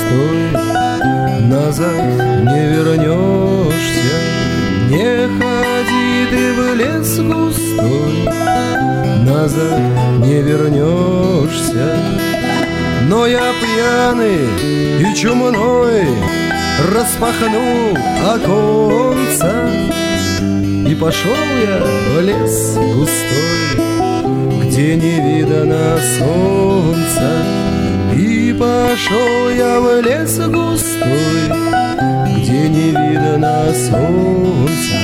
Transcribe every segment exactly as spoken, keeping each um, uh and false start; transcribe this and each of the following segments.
пустой, назад не вернешься. Не ходи ты в лес густой, назад не вернешься. Но я пьяный и чумной распахнул оконца, и пошел я в лес густой, где не видно солнца. И пошел я в лес густой, где не видно солнца.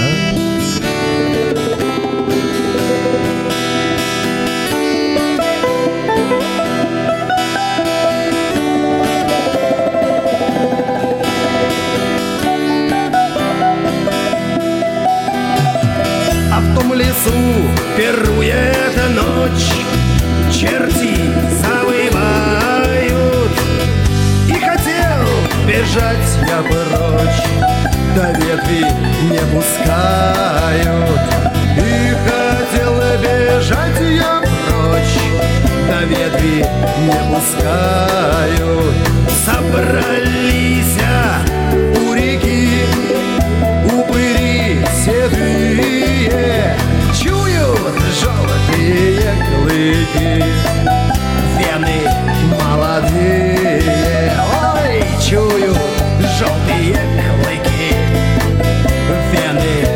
А в том лесу пирует ночь, черти завывают, и хотел бежать я прочь, да ветви не пускают. И хотел бежать я прочь, да ветви не пускают. Собрались у реки упыри седые, чуют желтые клыки, вены молодые. Ой, чую желтые клыки, вены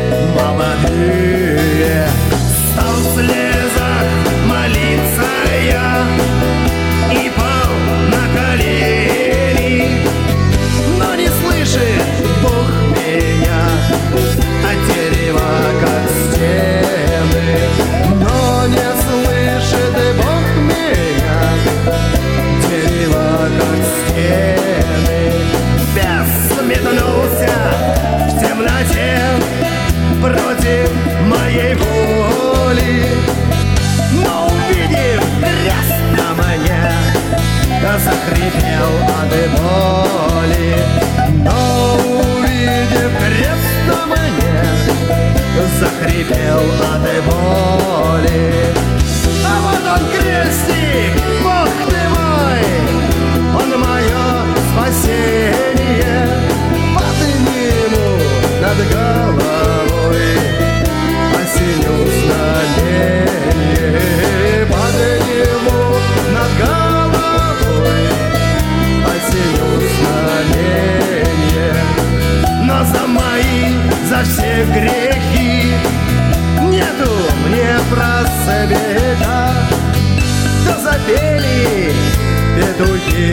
молодые. Стал в слезах молиться я и пал на колени, но не слышит Бог меня, а дерево как стены. Но не слышит Бог меня, дерево как стены. Бес метнулся в темноте против моей воли, но увидев крест на мне, захрипел от боли. Но увидев крест на мне, захрипел от боли. А вот он крестик, Бог ты мой, он мое спасение. Подними ему над головой осенил знамение. Подними ему над головой осенил знамение. Но за мои, за все грехи нету мне просвета. Да запели петухи,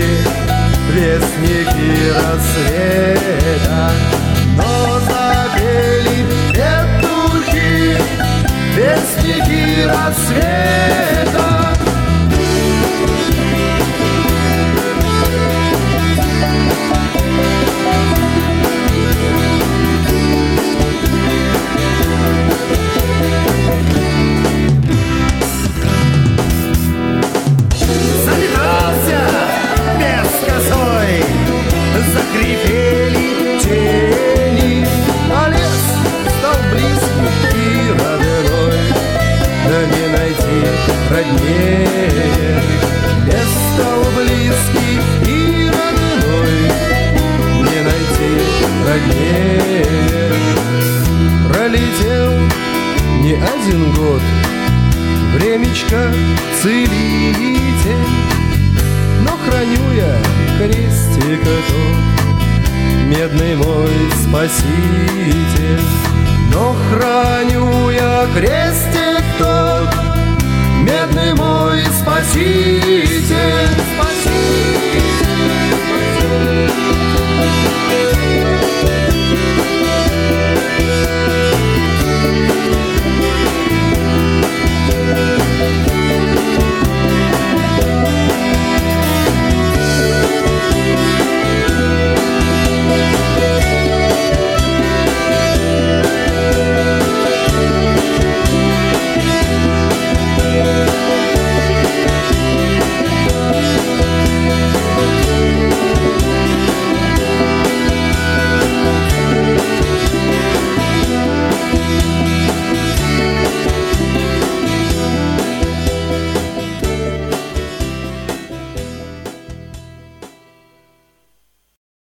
вестники рассвета. Но запели петухи, вестники рассвета. Закрепели тени, а лес стал близкий и родной. Да не найти роднее. Лес стал близкий и родной, не найти роднее. Пролетел не один год, времечко целитель, но храню я крестик тот, медный мой спаситель. Но храню я крестик тот, медный мой